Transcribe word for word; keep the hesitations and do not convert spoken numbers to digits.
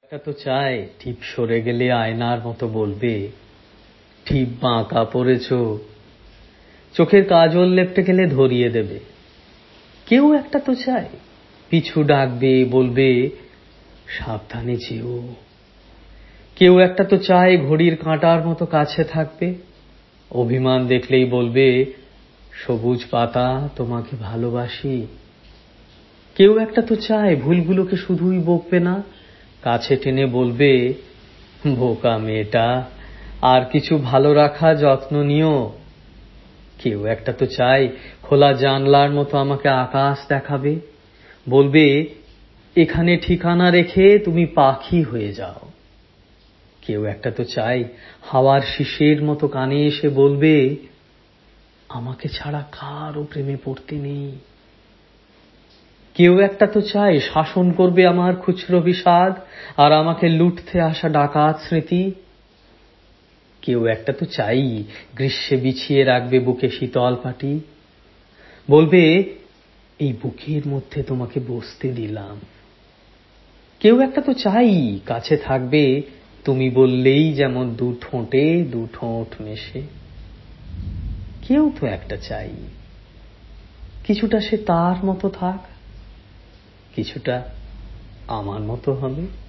একটা তো চায় ঠিক সরে গেলে আয়নার মতো বলবে, ঠিক বাঁকা পড়েছ। চোখের কাজল লেপটে গেলে ধরিয়ে দেবে। কেউ একটা তো চায় পিছু ডাকবে, বলবে সাবধানে যেও। কেউ একটা তো চায় ঘড়ির কাঁটার মতো কাছে থাকবে, অভিমান দেখলেই বলবে সবুজ পাতা তোমাকে ভালোবাসি। কেউ একটা তো চায় ভুলগুলোকে শুধুই বকবে না, কাছে টেনে বলবে বোকা মেয়েটা, আর কিছু ভালো রাখা যত্ন নিও। কেউ একটা তো চায় খোলা জানলার মতো আমাকে আকাশ দেখাবে, বলবে এখানে ঠিকানা রেখে তুমি পাখি হয়ে যাও। কেউ একটা তো চায় হাওয়ার শিশির মতো কানে এসে বলবে আমাকে ছাড়া কারও প্রেমে পড়তে নেই। কেউ একটা তো চায় শাসন করবে আমার খুচরো বিষাদ, আর আমাকে লুটতে আসা ডাকাত স্মৃতি। কেউ একটা তো চাই গ্রীষ্মে বিছিয়ে রাখবে বুকে শীতল পাটি, বলবে এই বুকের মধ্যে তোমাকে বসতে দিলাম। কেউ একটা তো চাই কাছে থাকবে তুমি বললেই যেমন দু ঠোঁটে দু ঠোঁট মেশে। কেউ তো একটা চাই কিছুটা সে তার মতো থাক, কিছুটা আমার মতো হবে।